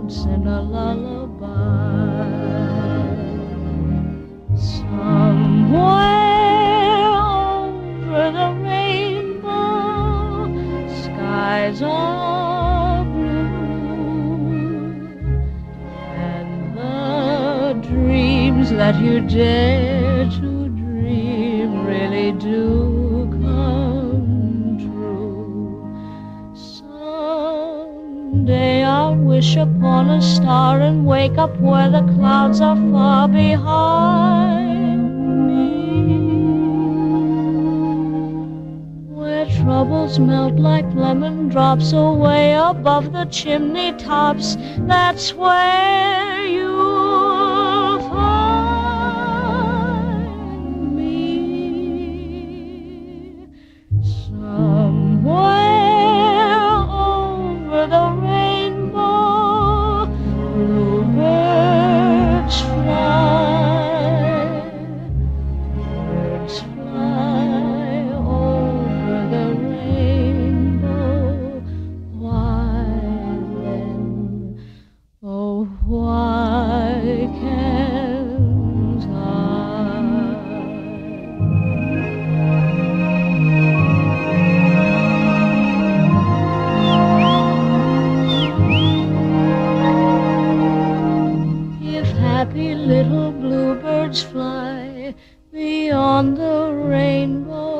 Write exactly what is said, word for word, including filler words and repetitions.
notes in a lullaby. Somewhere over the rainbow, skies are blue, and the dreams that you dare to dream really do come true. Someday I'll wish upon a star and wake up where the clouds are far behind me, where troubles melt like lemon drops away above the chimney tops. That's where you'll find me. Somewhere over the rainbow, bluebirds fly, birds fly over the rainbow. Why then, oh why can't I? If happy little bluebirds fly beyond the rainbow,